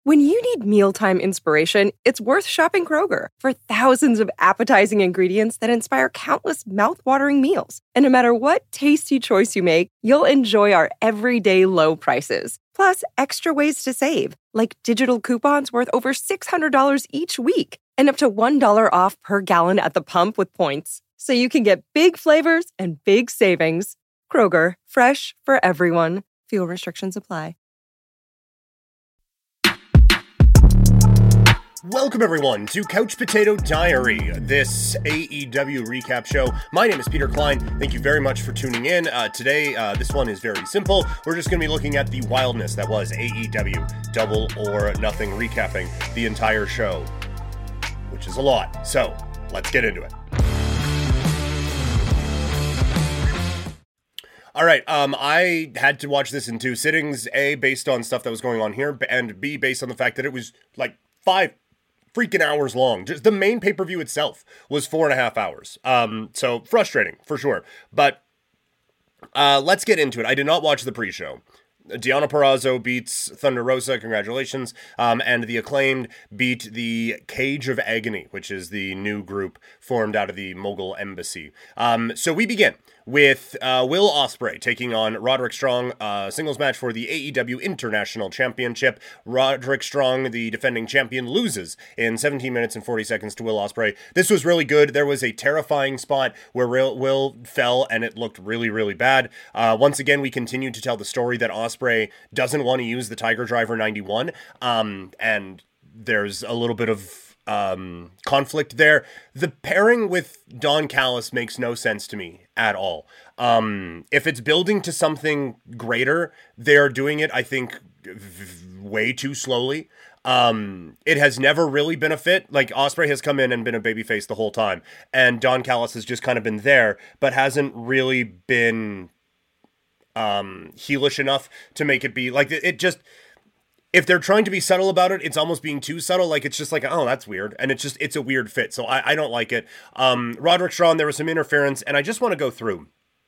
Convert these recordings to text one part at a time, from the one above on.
When you need mealtime inspiration, it's worth shopping Kroger for thousands of appetizing ingredients that inspire countless mouth-watering meals. And no matter what tasty choice you make, you'll enjoy our everyday low prices. Plus, extra ways to save, like digital coupons worth over $600 each week and up to $1 off per gallon at the pump with points. So you can get big flavors and big savings. Kroger, fresh for everyone. Fuel restrictions apply. Welcome, everyone, to Couch Potato Diary, this AEW recap show. My name is Peter Klein. Thank you very much for tuning in. Today, this one is very simple. We're just going to be looking at the wildness that was AEW Double or Nothing, recapping the entire show, which is a lot. So, let's get into it. All right, I had to watch this in two sittings, A, based on stuff that was going on here, and B, based on the fact that it was like 5 freaking hours long. Just the main pay-per-view itself was 4.5 hours. So frustrating for sure. But let's get into it. I did not watch the pre-show. Deonna Purrazzo beats Thunder Rosa, congratulations, and the Acclaimed beat the Cage of Agony, which is the new group formed out of the Mogul Embassy. So we begin with Will Ospreay taking on Roderick Strong, singles match for the AEW International Championship. Roderick Strong, the defending champion, loses in 17 minutes and 40 seconds to Will Ospreay. This was really good. There was a terrifying spot where Will fell, and it looked really, really bad. Once again, we continue to tell the story that Ospreay doesn't want to use the Tiger Driver 91, and there's a little bit of conflict there. The pairing with Don Callis makes no sense to me at all. If it's building to something greater, they're doing it, I think, way too slowly. It has never really been a fit. Like, Ospreay has come in and been a babyface the whole time, and Don Callis has just kind of been there, but hasn't really been heelish enough to make it be like it just. If they're trying to be subtle about it, it's almost being too subtle. Like, it's just like, oh, that's weird. And it's a weird fit. So I don't like it. Roderick Strong, there was some interference, and I just want to go through.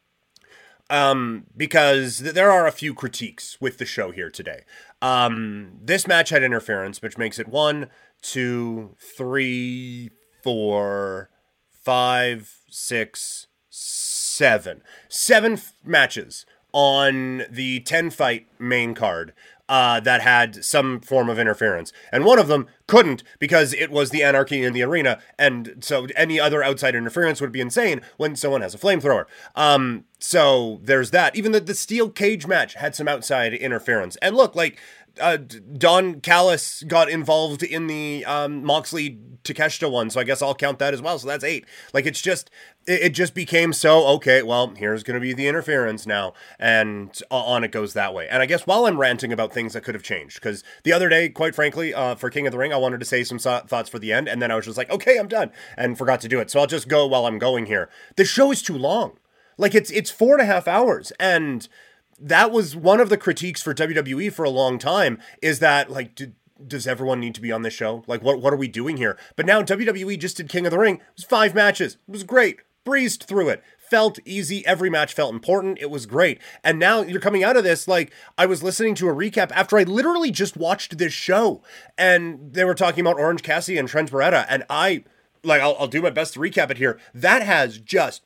Because there are a few critiques with the show here today. This match had interference, which makes it 1, 2, 3, 4, 5, 6, 7. 7 matches on the 10-fight main card that had some form of interference. And one of them couldn't because it was the Anarchy in the Arena, and so any other outside interference would be insane when someone has a flamethrower. So there's that. Even the steel cage match had some outside interference. And look, like, Don Callis got involved in the Moxley Takeshita one, so I guess I'll count that as well. So that's 8. Like, it just became so, okay, well, here's going to be the interference now, and on it goes that way. And I guess while I'm ranting about things that could have changed, because the other day, quite frankly, for King of the Ring, I wanted to say some thoughts for the end, and then I was just like, okay, I'm done, and forgot to do it. So I'll just go while I'm going here. The show is too long. Like, it's 4.5 hours, and that was one of the critiques for WWE for a long time, is that, like, does everyone need to be on this show? Like, what are we doing here? But now WWE just did King of the Ring. It was 5 matches. It was great. Breezed through it. Felt easy. Every match felt important. It was great. And now you're coming out of this, like, I was listening to a recap after I literally just watched this show, and they were talking about Orange Cassidy and Trent Beretta, and I'll do my best to recap it here. That has just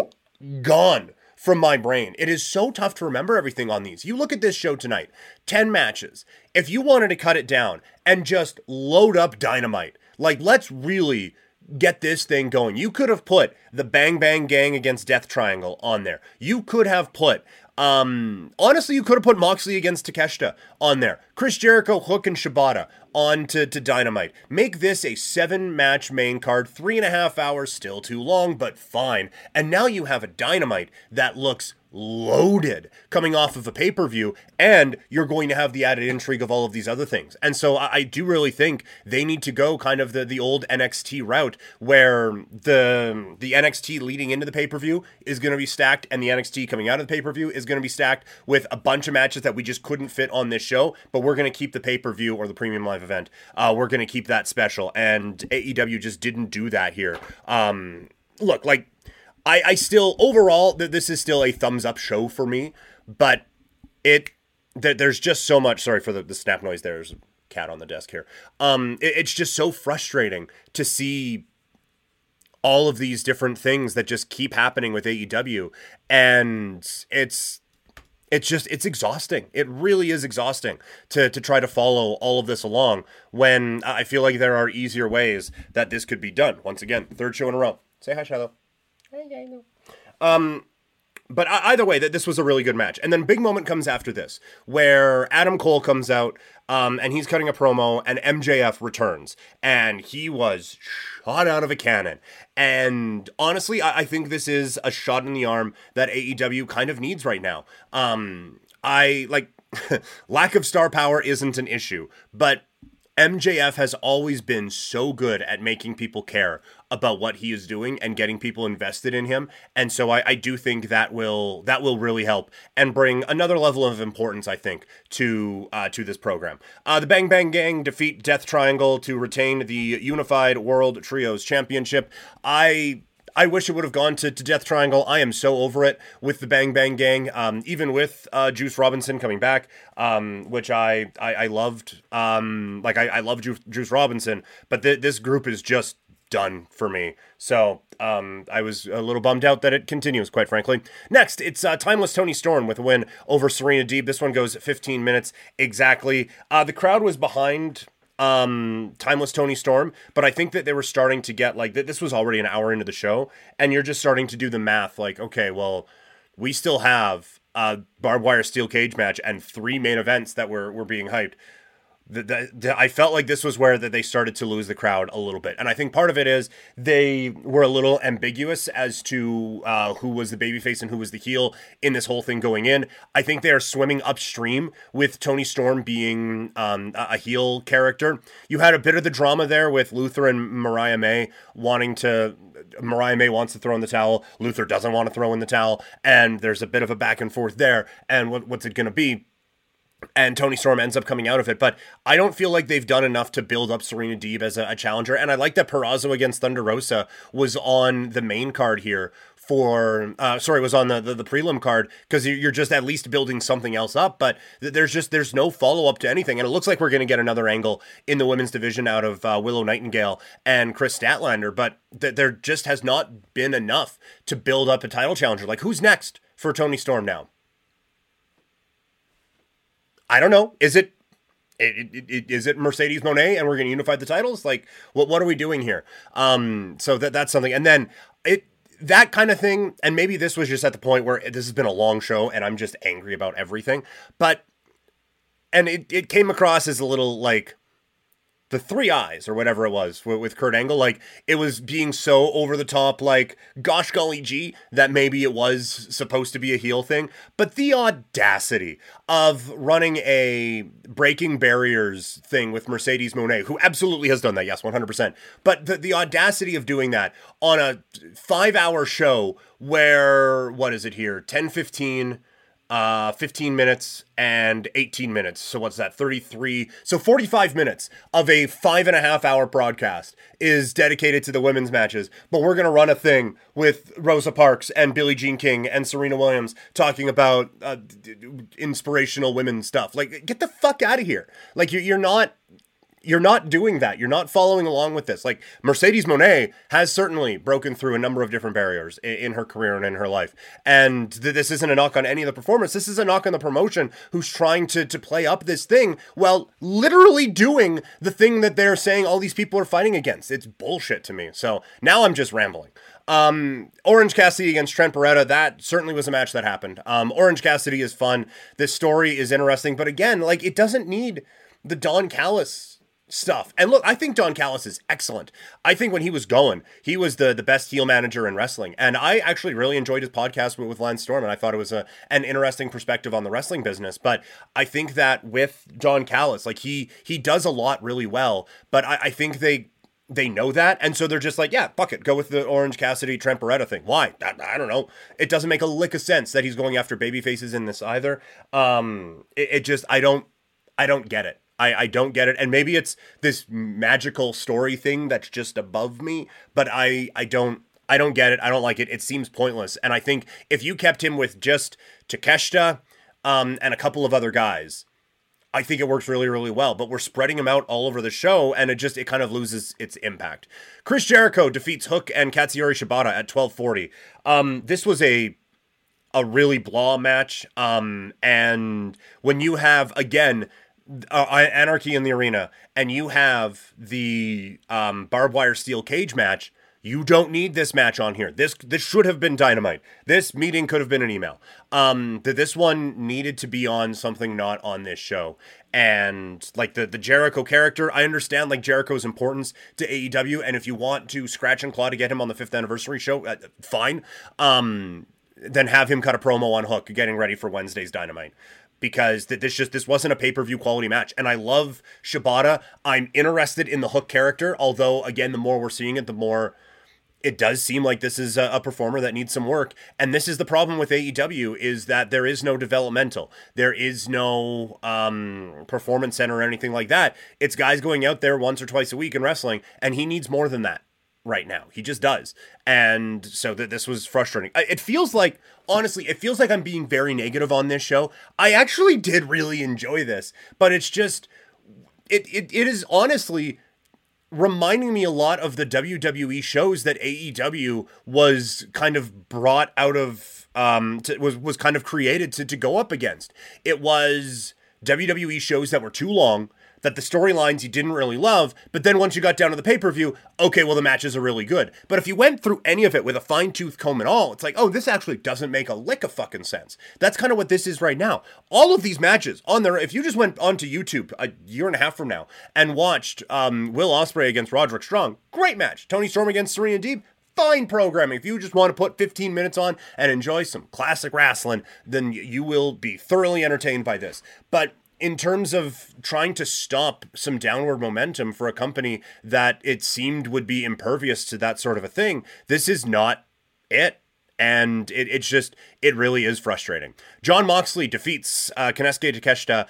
gone from my brain. It is so tough to remember everything on these. You look at this show tonight, 10 matches. If you wanted to cut it down and just load up Dynamite, like, let's really get this thing going. You could have put the Bang Bang Gang against Death Triangle on there. You could have put, honestly, you could have put Moxley against Takeshita on there. Chris Jericho, Hook, and Shibata on to Dynamite. Make this a 7-match main card, 3.5 hours, still too long, but fine. And now you have a Dynamite that looks loaded coming off of a pay-per-view, and you're going to have the added intrigue of all of these other things. And so I do really think they need to go kind of the old NXT route, where the NXT leading into the pay-per-view is going to be stacked, and the NXT coming out of the pay-per-view is going to be stacked with a bunch of matches that we just couldn't fit on this show, but we're going to keep the pay-per-view or the premium live event. We're going to keep that special, and AEW just didn't do that here. Look, like, I still, overall, this is still a thumbs up show for me, but it there's just so much. Sorry for the snap noise. There's a cat on the desk here. It's just so frustrating to see all of these different things that just keep happening with AEW, and it's exhausting. It really is exhausting to try to follow all of this along when I feel like there are easier ways that this could be done. Once again, third show in a row. Say hi, Shiloh. Hi, Shiloh. But either way, that this was a really good match. And then big moment comes after this, where Adam Cole comes out, and he's cutting a promo, and MJF returns, and he was shot out of a cannon. And honestly, I think this is a shot in the arm that AEW kind of needs right now. Lack of star power isn't an issue, but MJF has always been so good at making people care about what he is doing and getting people invested in him. And so I do think that will really help and bring another level of importance, I think, to this program. The Bang Bang Gang defeat Death Triangle to retain the Unified World Trios Championship. I wish it would have gone to Death Triangle. I am so over it with the Bang Bang Gang, even with Juice Robinson coming back, which I loved. I love Juice Robinson, but this group is just done for me. So I was a little bummed out that it continues, quite frankly. Next, it's Timeless Toni Storm with a win over Serena Deeb. This one goes 15 minutes exactly. The crowd was behind Timeless Toni Storm, but I think that they were starting to get like this was already an hour into the show, and you're just starting to do the math like, okay, well, we still have a barbed wire steel cage match and 3 main events that were being hyped. I felt like this was where that they started to lose the crowd a little bit. And I think part of it is they were a little ambiguous as to who was the babyface and who was the heel in this whole thing going in. I think they are swimming upstream with Toni Storm being a heel character. You had a bit of the drama there with Luther and Mariah May Mariah May wants to throw in the towel. Luther doesn't want to throw in the towel. And there's a bit of a back and forth there. And what's it going to be? And Toni Storm ends up coming out of it. But I don't feel like they've done enough to build up Serena Deeb as a challenger. And I like that Purrazzo against Thunder Rosa was on the main card here was on the prelim card, because you're just at least building something else up. But there's no follow-up to anything. And it looks like we're going to get another angle in the women's division out of Willow Nightingale and Chris Statlander. But there just has not been enough to build up a title challenger. Like, who's next for Toni Storm now? I don't know. Is it Mercedes Moné and we're going to unify the titles? Like, what are we doing here? So that's something. And then that kind of thing. And maybe this was just at the point where this has been a long show and I'm just angry about everything. And it came across as a little like the 3 eyes or whatever it was with Kurt Angle. Like, it was being so over the top, like, gosh golly gee, that maybe it was supposed to be a heel thing. But the audacity of running a breaking barriers thing with Mercedes Moné, who absolutely has done that, yes, 100%. But the audacity of doing that on a 5-hour show where, what is it here, 10:15, 15 minutes and 18 minutes. So what's that? 33. So 45 minutes of a 5.5-hour broadcast is dedicated to the women's matches. But we're going to run a thing with Rosa Parks and Billie Jean King and Serena Williams talking about inspirational women stuff. Like, get the fuck out of here. Like, you're not doing that. You're not following along with this. Like, Mercedes Moné has certainly broken through a number of different barriers in her career and in her life. And this isn't a knock on any of the performers. This is a knock on the promotion who's trying to play up this thing while literally doing the thing that they're saying all these people are fighting against. It's bullshit to me. So now I'm just rambling. Orange Cassidy against Trent Beretta, that certainly was a match that happened. Orange Cassidy is fun. This story is interesting. But again, like, it doesn't need the Don Callis stuff. And look, I think Don Callis is excellent. I think when he was going, he was the best heel manager in wrestling. And I actually really enjoyed his podcast with Lance Storm, and I thought it was an interesting perspective on the wrestling business. But I think that with Don Callis, like, he does a lot really well, but I think they know that, and so they're just like, yeah, fuck it, go with the Orange Cassidy Trent Beretta thing. Why? I don't know. It doesn't make a lick of sense that he's going after baby faces in this either. I don't get it. I don't get it. And maybe it's this magical story thing that's just above me, but I don't get it. I don't like it. It seems pointless. And I think if you kept him with just Takeshita, and a couple of other guys, I think it works really, really well, but we're spreading them out all over the show, and it kind of loses its impact. Chris Jericho defeats Hook and Katsuyori Shibata at 12:40. This was a really blah match, and when you have, again, Anarchy in the Arena, and you have the barbed wire steel cage match, you don't need this match on here. This should have been Dynamite. This meeting could have been an email. This one needed to be on something not on this show. And like the Jericho character, I understand like Jericho's importance to AEW, and if you want to scratch and claw to get him on the 5th anniversary show, fine. Then have him cut a promo on Hook getting ready for Wednesday's Dynamite. Because this wasn't a pay-per-view quality match. And I love Shibata. I'm interested in the Hook character, although, again, the more we're seeing it, the more it does seem like this is a performer that needs some work. And this is the problem with AEW, is that there is no developmental. There is no performance center or anything like that. It's guys going out there once or twice a week and wrestling, and he needs more than that right now. He just does. And so this was frustrating. It feels like, honestly, it feels like I'm being very negative on this show. I actually did really enjoy this, but it's just, it is honestly reminding me a lot of the WWE shows that AEW was kind of brought out of, was kind of created to go up against. It was WWE shows that were too long, that the storylines you didn't really love, but then once you got down to the pay-per-view, okay, well, the matches are really good. But if you went through any of it with a fine-tooth comb and all, it's like, oh, this actually doesn't make a lick of fucking sense. That's kind of what this is right now. All of these matches on there, if you just went onto YouTube a year and a half from now and watched Will Ospreay against Roderick Strong, great match. Toni Storm against Serena Deeb, fine programming. If you just want to put 15 minutes on and enjoy some classic wrestling, then you will be thoroughly entertained by this. But in terms of trying to stop some downward momentum for a company that it seemed would be impervious to that sort of a thing, this is not it. And it really is frustrating. Jon Moxley defeats Kensuke Takeshita.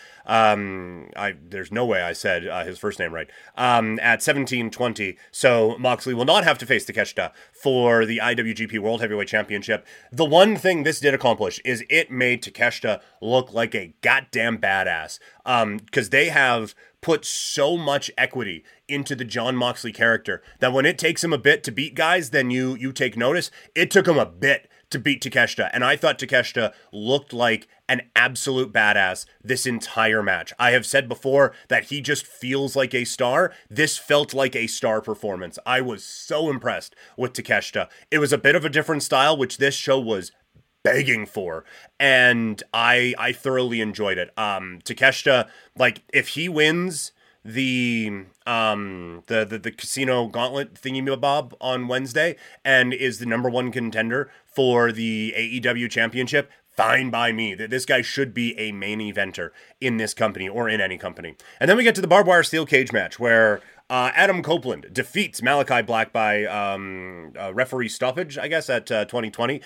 There's no way I said his first name right. At 17:20. So Moxley will not have to face Takeshita for the IWGP World Heavyweight Championship. The one thing this did accomplish is it made Takeshita look like a goddamn badass. Because they have put so much equity into the Jon Moxley character that when it takes him a bit to beat guys, then you take notice. It took him a bit to beat Takeshita, and I thought Takeshita looked like an absolute badass this entire match. I have said before that he just feels like a star. This felt like a star performance. I was so impressed with Takeshita. It was a bit of a different style, which this show was begging for, and I thoroughly enjoyed it. Takeshita, like, if he wins the casino gauntlet thingy-mabob on Wednesday and is the number one contender for the AEW championship, fine by me. This guy should be a main eventer in this company or in any company. And then we get to the barbed wire steel cage match where Adam Copeland defeats Malachi Black by referee stoppage, I guess, at 2020.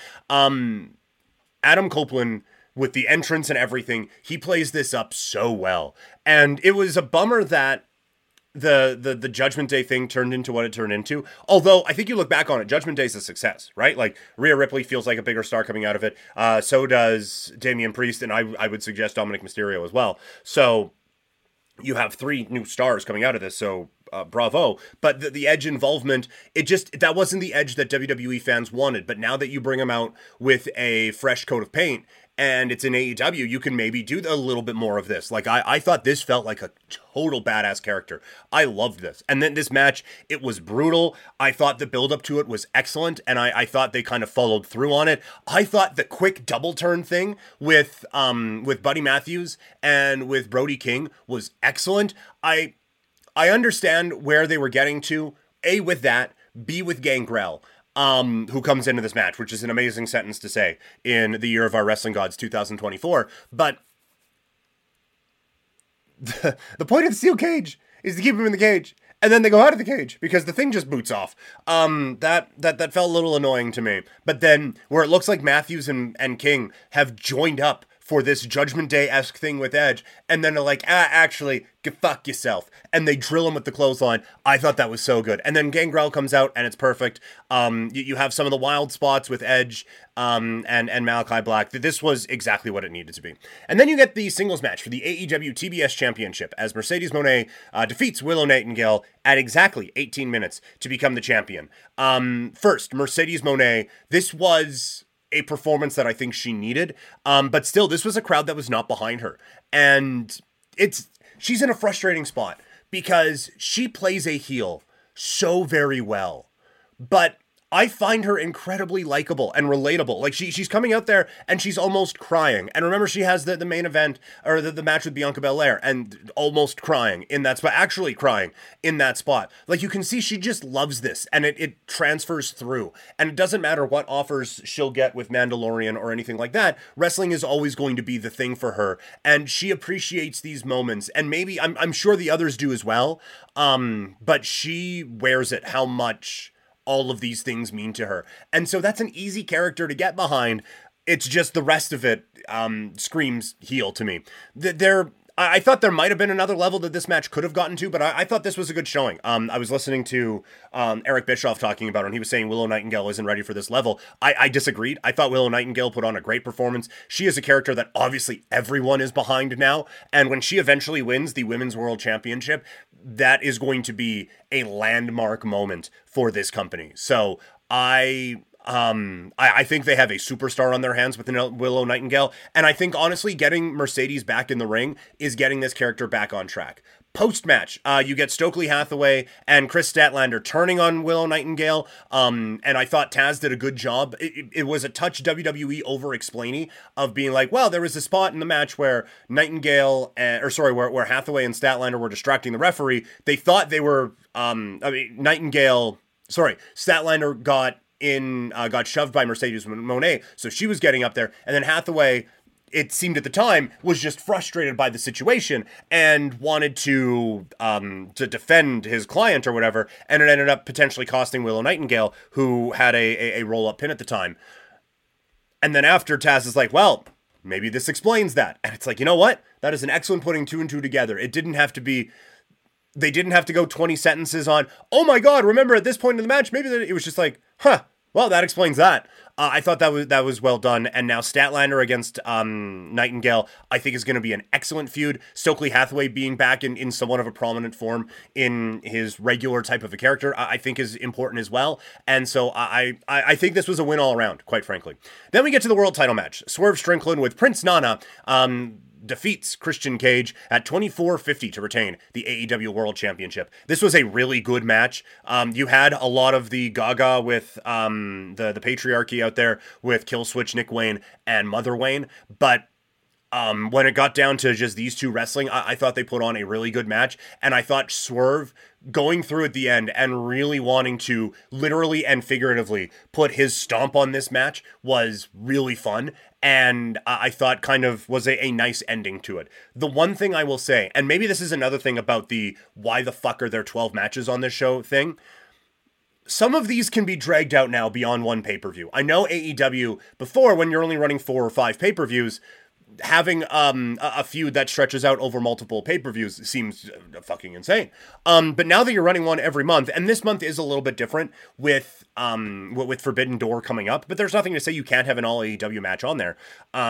Adam Copeland, with the entrance and everything, he plays this up so well. And it was a bummer that the Judgment Day thing turned into what it turned into. Although, I think you look back on it, Judgment Day's a success, right? Like, Rhea Ripley feels like a bigger star coming out of it. So does Damian Priest, and I would suggest Dominic Mysterio as well. So you have 3 new stars coming out of this, so bravo. But the Edge involvement, that wasn't the Edge that WWE fans wanted. But now that you bring him out with a fresh coat of paint, and it's in AEW, you can maybe do a little bit more of this. Like, I thought this felt like a total badass character. I loved this. And then this match, it was brutal. I thought the build-up to it was excellent, and I thought they kind of followed through on it. I thought the quick double turn thing with Buddy Matthews and with Brody King was excellent. I understand where they were getting to, A, with that, B, with Gangrel. Who comes into this match, which is an amazing sentence to say in the year of our wrestling gods, 2024. But the point of the steel cage is to keep him in the cage, and then they go out of the cage because the thing just boots off. That felt a little annoying to me. But then where it looks like Matthews and King have joined up for this Judgment Day-esque thing with Edge, and then they're like, actually, go fuck yourself, and they drill him with the clothesline. I thought that was so good. And then Gangrel comes out, and it's perfect. You have some of the wild spots with Edge and Malachi Black. This was exactly what it needed to be. And then you get the singles match for the AEW TBS Championship as Mercedes Moné defeats Willow Nightingale at exactly 18 minutes to become the champion. First, Mercedes Moné, this was a performance that I think she needed, but still, this was a crowd that was not behind her. And she's in a frustrating spot because she plays a heel so very well, but I find her incredibly likable and relatable. Like, she's coming out there and she's almost crying. And remember, she has the main event, or the match with Bianca Belair, and almost crying in that spot, actually crying in that spot. Like, you can see she just loves this, and it transfers through. And it doesn't matter what offers she'll get with Mandalorian or anything like that. Wrestling is always going to be the thing for her. And she appreciates these moments. And maybe, I'm sure the others do as well. But she wears it, how much all of these things mean to her. And so that's an easy character to get behind. It's just the rest of it screams heel to me. I thought there might have been another level that this match could have gotten to, but I thought this was a good showing. I was listening to Eric Bischoff talking about it, and he was saying Willow Nightingale isn't ready for this level. I disagreed. I thought Willow Nightingale put on a great performance. She is a character that obviously everyone is behind now, and when she eventually wins the Women's World Championship, that is going to be a landmark moment for this company. So I think they have a superstar on their hands with Willow Nightingale, and I think, honestly, getting Mercedes back in the ring is getting this character back on track. Post-match, you get Stokely Hathaway and Chris Statlander turning on Willow Nightingale, and I thought Taz did a good job. It was a touch WWE over-explainy of being like, well, there was a spot in the match where where Hathaway and Statlander were distracting the referee. They thought they were, Statlander got shoved by Mercedes Moné, so she was getting up there, and then Hathaway, it seemed at the time, was just frustrated by the situation and wanted to defend his client or whatever, and it ended up potentially costing Willow Nightingale, who had a roll-up pin at the time. And then after, Taz is like, well, maybe this explains that. And it's like, you know what? That is an excellent putting two and two together. They didn't have to go 20 sentences on, oh my God, remember at this point in the match, maybe it was just like, well, that explains that. I thought that was well done. And now Statlander against Nightingale, I think, is going to be an excellent feud. Stokely Hathaway being back in somewhat of a prominent form in his regular type of a character, I think is important as well. And so I think this was a win all around, quite frankly. Then we get to the world title match. Swerve Strickland with Prince Nana defeats Christian Cage at 24:50 to retain the AEW World Championship. This was a really good match. You had a lot of the Gaga with the patriarchy out there with Killswitch, Nick Wayne, and Mother Wayne, but when it got down to just these two wrestling, I thought they put on a really good match, and I thought Swerve going through at the end and really wanting to literally and figuratively put his stomp on this match was really fun, and I thought kind of was a nice ending to it. The one thing I will say, and maybe this is another thing about the why the fuck are there 12 matches on this show thing, some of these can be dragged out now beyond one pay-per-view. I know AEW, before, when you're only running 4 or 5 pay-per-views, having a feud that stretches out over multiple pay-per-views seems fucking insane. But now that you're running one every month, and this month is a little bit different with Forbidden Door coming up, but there's nothing to say you can't have an all AEW match on there.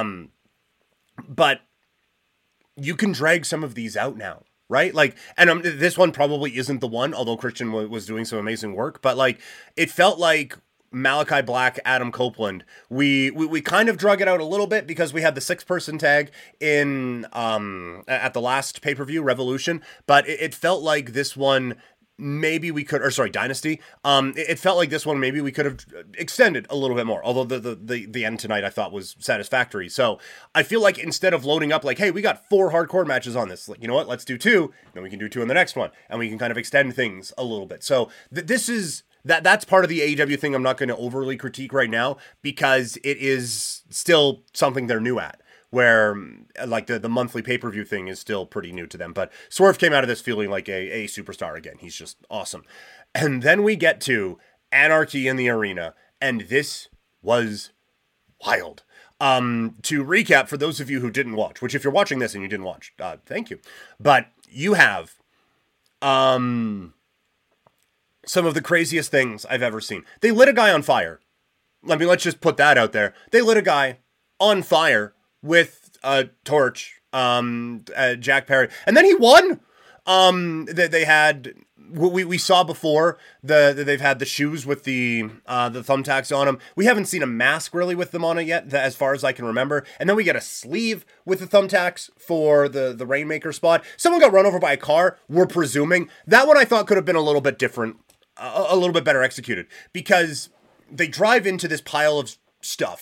But you can drag some of these out now, right? Like, and this one probably isn't the one, although Christian was doing some amazing work, but like, it felt like Malachi Black, Adam Copeland, we kind of drug it out a little bit because we had the 6-person tag in at the last pay-per-view, Revolution, but it felt like this one maybe we could, or sorry, Dynasty. It felt like this one maybe we could have extended a little bit more, although the end tonight I thought was satisfactory. So I feel like instead of loading up like, hey, we got 4 hardcore matches on this, like, you know what, let's do 2, then we can do 2 in the next one, and we can kind of extend things a little bit. So this is that's part of the AEW thing I'm not going to overly critique right now, because it is still something they're new at, where like the monthly pay-per-view thing is still pretty new to them. But Swerve came out of this feeling like a superstar again. He's just awesome. And then we get to Anarchy in the Arena, and this was wild. To recap, for those of you who didn't watch, which if you're watching this and you didn't watch, thank you. But you have some of the craziest things I've ever seen. They lit a guy on fire. Let's just put that out there. They lit a guy on fire with a torch, Jack Perry. And then he won. They had... We saw before they've had the shoes with the thumbtacks on them. We haven't seen a mask really with them on it yet, as far as I can remember. And then we get a sleeve with the thumbtacks for the Rainmaker spot. Someone got run over by a car, we're presuming. That one I thought could have been a little bit different, a little bit better executed, because they drive into this pile of stuff.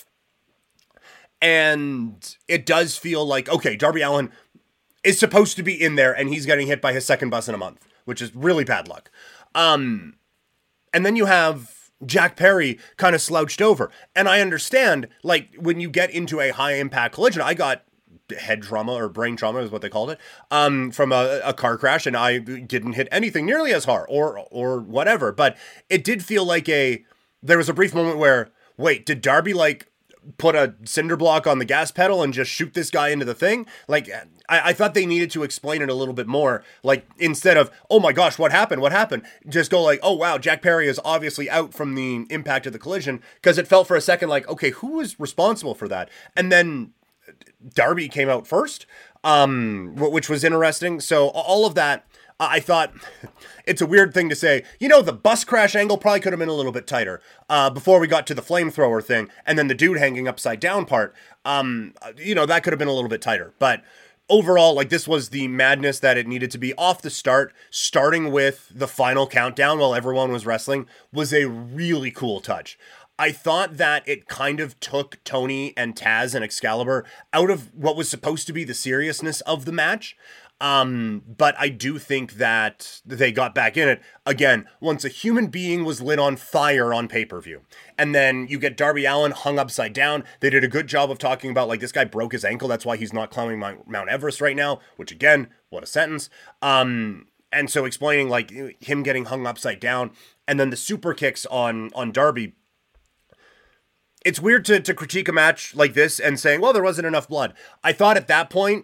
And it does feel like, okay, Darby Allin is supposed to be in there and he's getting hit by his second bus in a month, which is really bad luck. And then you have Jack Perry kind of slouched over. And I understand, like, when you get into a high-impact collision, I got head trauma or brain trauma is what they called it, from a car crash, and I didn't hit anything nearly as hard or whatever. But it did feel like there was a brief moment where, wait, did Darby, like, put a cinder block on the gas pedal and just shoot this guy into the thing? Like, I thought they needed to explain it a little bit more. Like, instead of, oh my gosh, what happened? Just go like, oh wow, Jack Perry is obviously out from the impact of the collision, because it felt for a second like, okay, who was responsible for that? And then Darby came out first, which was interesting. So all of that, I thought, it's a weird thing to say, the bus crash angle probably could have been a little bit tighter before we got to the flamethrower thing, and then the dude hanging upside down part, that could have been a little bit tighter. But overall, like, this was the madness that it needed to be off the start. Starting with the final countdown while everyone was wrestling was a really cool touch. I thought that it kind of took Tony and Taz and Excalibur out of what was supposed to be the seriousness of the match. But I do think that they got back in it again once a human being was lit on fire on pay-per-view. And then you get Darby Allin hung upside down. They did a good job of talking about, like, this guy broke his ankle, that's why he's not climbing Mount Everest right now, which, again, what a sentence. And so explaining, like, him getting hung upside down, and then the super kicks on Darby. It's weird to critique a match like this and saying, well, there wasn't enough blood. I thought at that point,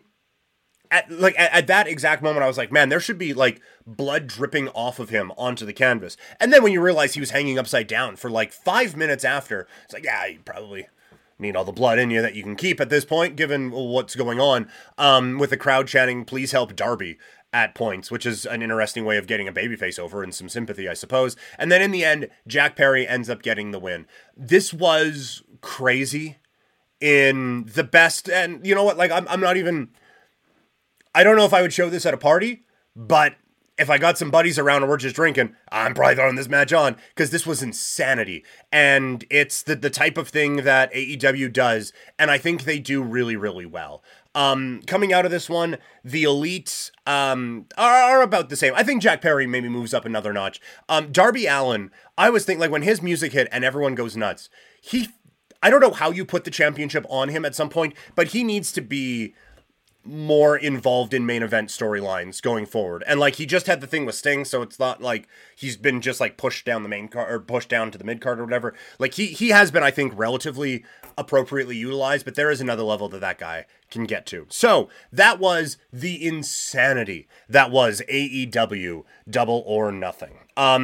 at that exact moment, I was like, man, there should be, like, blood dripping off of him onto the canvas. And then when you realize he was hanging upside down for like 5 minutes after, it's like, yeah, you probably need all the blood in you that you can keep at this point, given what's going on, with the crowd chanting, please help Darby at points, which is an interesting way of getting a babyface over and some sympathy, I suppose. And then in the end, Jack Perry ends up getting the win. This was crazy in the best, and you know what, like, I'm not even... I don't know if I would show this at a party, but if I got some buddies around and we're just drinking, I'm probably throwing this match on, because this was insanity. And it's the type of thing that AEW does, and I think they do really, really well. Coming out of this one, the Elite are about the same. I think Jack Perry maybe moves up another notch. Darby Allin, I was thinking, like, when his music hit and everyone goes nuts, I don't know how you put the championship on him at some point, but he needs to be more involved in main event storylines going forward. And, like, he just had the thing with Sting, so it's not like he's been just, like, pushed down the main card or pushed down to the mid card or whatever. Like, he has been, I think, relatively appropriately utilized, but there is another level that guy can get to. So that was the insanity that was AEW Double or Nothing.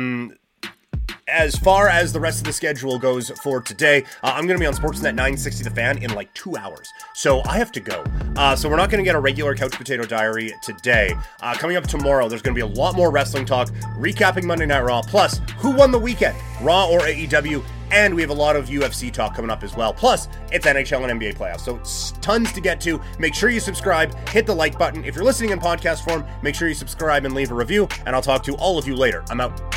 As far as the rest of the schedule goes for today, I'm going to be on Sportsnet 960 The Fan in like 2 hours. So I have to go. So we're not going to get a regular Couch Potato Diary today. Coming up tomorrow, there's going to be a lot more wrestling talk, recapping Monday Night Raw, plus who won the weekend, Raw or AEW, and we have a lot of UFC talk coming up as well. Plus, it's NHL and NBA playoffs, so it's tons to get to. Make sure you subscribe, hit the like button. If you're listening in podcast form, make sure you subscribe and leave a review, and I'll talk to all of you later. I'm out.